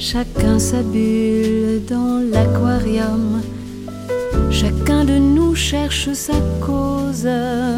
Chacun sa bulle dans l'aquarium, chacun de nous cherche sa cause.